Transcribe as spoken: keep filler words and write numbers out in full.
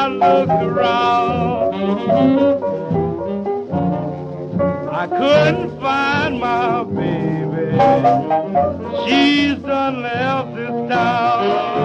looked around, I couldn't find my baby. She's done left this town.